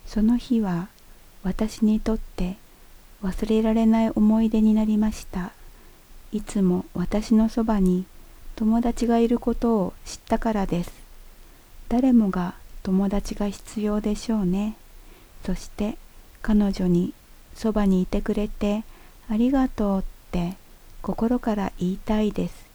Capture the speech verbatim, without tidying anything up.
その日は私にとって忘れられない思い出になりました。いつも私のそばに友達がいることを知ったからです。誰もが友達が必要でしょうね。そして彼女にそばにいてくれてありがとうって心から言いたいです。